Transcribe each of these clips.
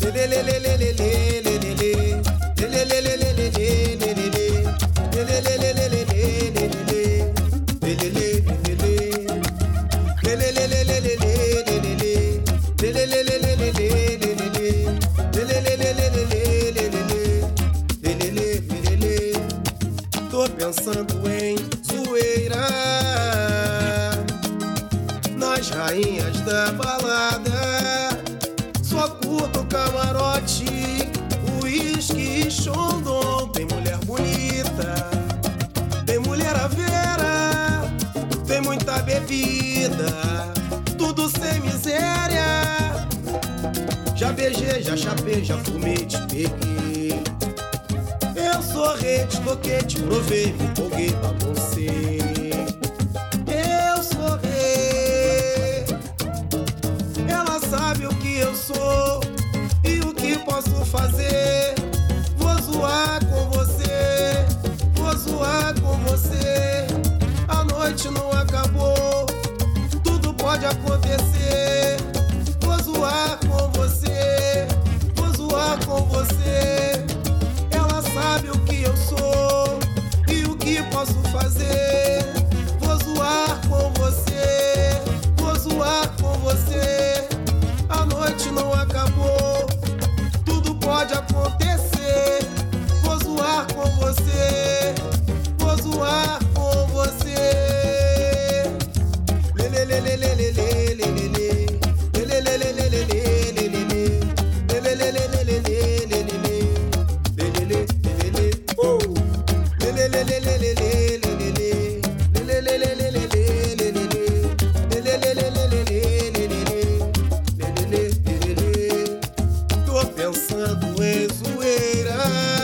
Tô pensando em zoeira nas rainhas da balada. Só curto camarote, uísque e Xandão. Tem mulher bonita, tem mulher à vera, tem muita bebida, tudo sem miséria. Já beijei, já chapei, já fumei, te peguei. Eu sou rei de toquete, provei, me empolguei, baguncei. Eu sou rei. Ela sabe o que eu sou e o que posso fazer. Vou zoar com você, vou zoar com você. A noite não acabou, tudo pode acontecer. Vou zoar com você, vou zoar com você. Ela sabe o que eu sou e o que posso fazer. Vou zoar com você, vou zoar com você. A noite não acabou, tudo pode acontecer. Vou zoar com você, vou zoar com você. Tô pensando em zoeira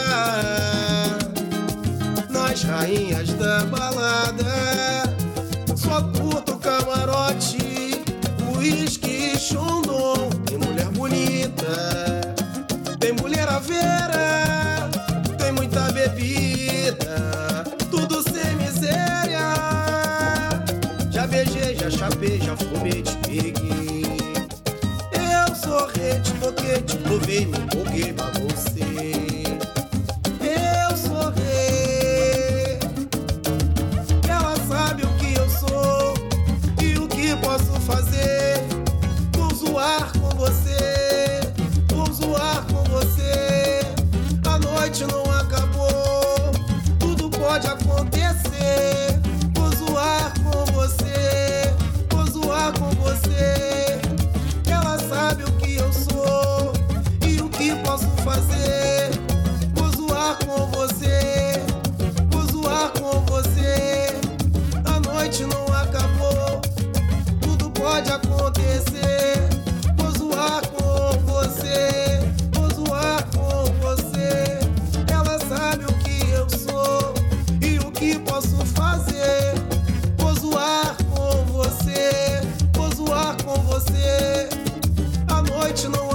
nas rainhas da balada. Só curto camarote, uísque e Xandão. Tem mulher bonita, tem mulher à vera, tem muita bebida, tudo sem miséria. Já beijei, já chapei, já fumei, te peguei. Eu sou rei de toquete, provei, me empolguei, baguncei. Eu sou rei. Ela sabe o que eu sou e o que posso fazer. Vou zoar com você, vou zoar com você. A noite não acabou, tudo pode acontecer. Vou zoar com você, vou zoar com você. Ela sabe o que eu sou e o que posso fazer. Vou zoar com você, vou zoar com você. A noite não acabou, tudo pode acontecer. Vou zoar com você, vou zoar com você. Ela sabe o que eu sou e o que posso fazer. Vou zoar com você, vou zoar com você. A noite não